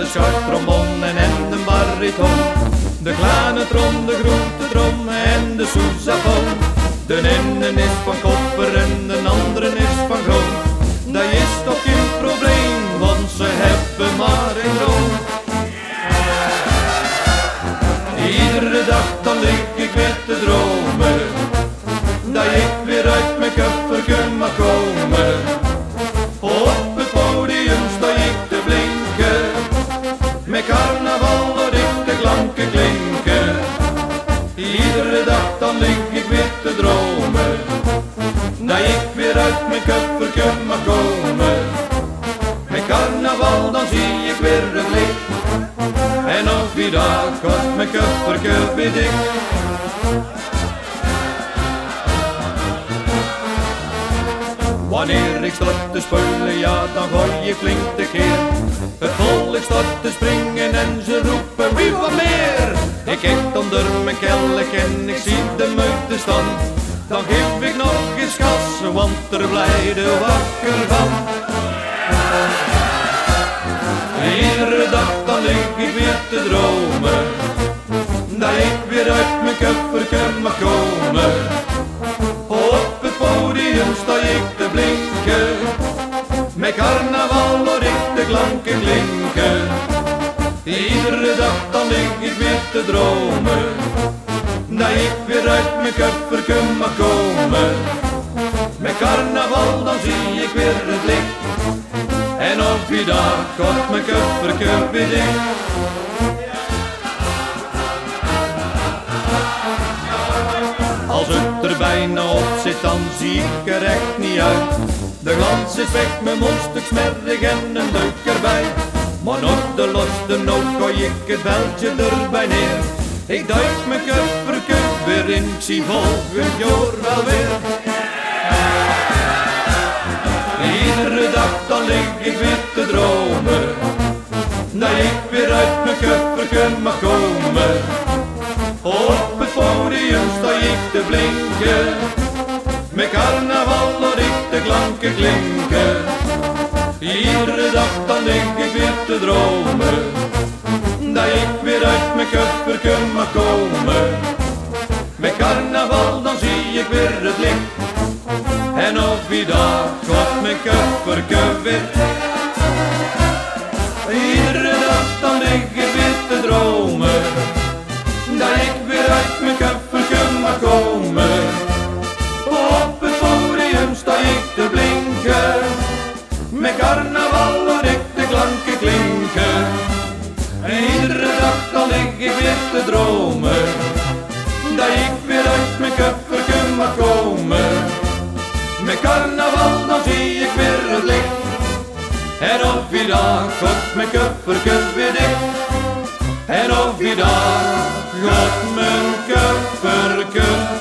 schartrombon en een bariton. De kleine trom, de grote trom en de sousaphone. De ene is van kopper en de andere is van groen. Dat is toch geen probleem, want ze hebben maar een droom. Iedere dag dan lig ik weer te dromen, dat ik weer uit mijn kofferken mag komen. Op het podium sta ik te blinken, met carnaval dat ik de klanken klinken. Iedere dag dan lig ik weer te dromen, dat ik weer uit mijn kofferken mag komen. Met carnaval dan zie ik weer het licht, en op die dag wordt mijn kofferken weer dicht. Wanneer ik start te spelen, ja dan gooi ik flink tekeer. Het volk start te springen en ze roepen wie wat meer. Ik kijk onder mijn kelk en ik zie de meute staan. Dan geef ik nog eens gas, want er blijde wakker van. Iedere dag dan lig ik weer te dromen, dat ik weer uit mijn kofferken mag komen. Op het podium sta ik te blinken, met carnaval hoor ik de klanken klinken. Iedere dag dan lig ik weer te dromen, dat ik weer uit mijn kofferken mag komen. Met carnaval dan zie ik weer het licht, en op die dag wordt mijn kofferken weer dicht. Als het er bijna op zit, dan zie ik er echt niet uit. De glans is weg, mijn mondstuk smerig en een deuk erbij. Maar nog de loste noot gooi ik het veldje erbij neer. Ik duik mijn kofferken weer in, ik zie volgend jaar wel weer. Iedere dag dan lig ik weer te dromen, dat ik weer uit mijn kofferken mag komen. Op het podium sta ik te blinken, met carnaval hoor ik de klanken klinken. Iedere dag dan lig ik weer te dromen, dat ik weer uit mijn kofferken mag komen. Met carnaval dan zie ik weer het licht, en op die dag wordt mijn kofferken weer. Iedere dag dan lig ik weer te dromen, dat ik weer uit mijn kofferken mag komen. Op het podium sta ik te blinken, met carnaval hoor ik de klanken klinken. En iedere dag dan lig ik weer te dromen, dat ik weer uit mijn kofferken mag komen. Met carnaval dan zie ik weer het licht, en op die dag wordt mijn kofferken weer dicht. En op die dag gaat mijn kofferken